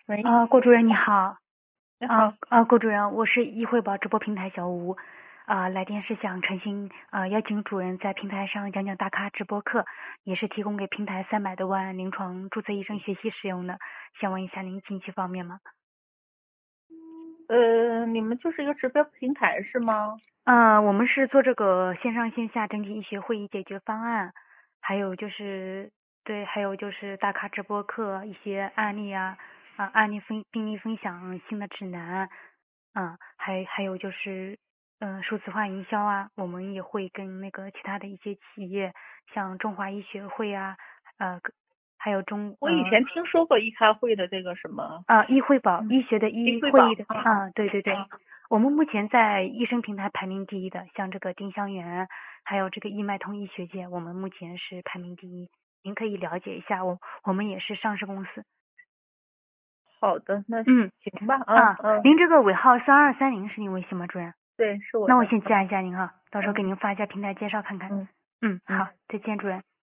喂， 郭主任你好。 你好。 郭主任，我是易汇报直播平台小吴。来电是想诚心邀请主任在平台上讲讲大咖直播课，也是提供给平台300多万临床注册医生学习使用的，想问一下您近期方面吗？ 你们就是一个直播平台是吗？ 我们是做这个线上线下整体医学会议解决方案，还有就是对，还有就是大咖直播课一些案例案例病例分享新的指南，还有就是数字化营销啊，我们也会跟那个其他的一些企业，像中华医学会啊，呃，还有我以前听说过医开会的这个什么医汇宝，医学的医， 医汇宝会议的对对对。我们目前在医生平台排名第一的，像这个丁香园，还有这个易脉通医学界，我们目前是排名第一。您可以了解一下，我们也是上市公司。 好的，那嗯行吧。 您这个尾号3230是您微信吗，主任？ 对，是我的。 那我先加一下您哈，到时候给您发一下平台介绍看看。 嗯好，再见，主任。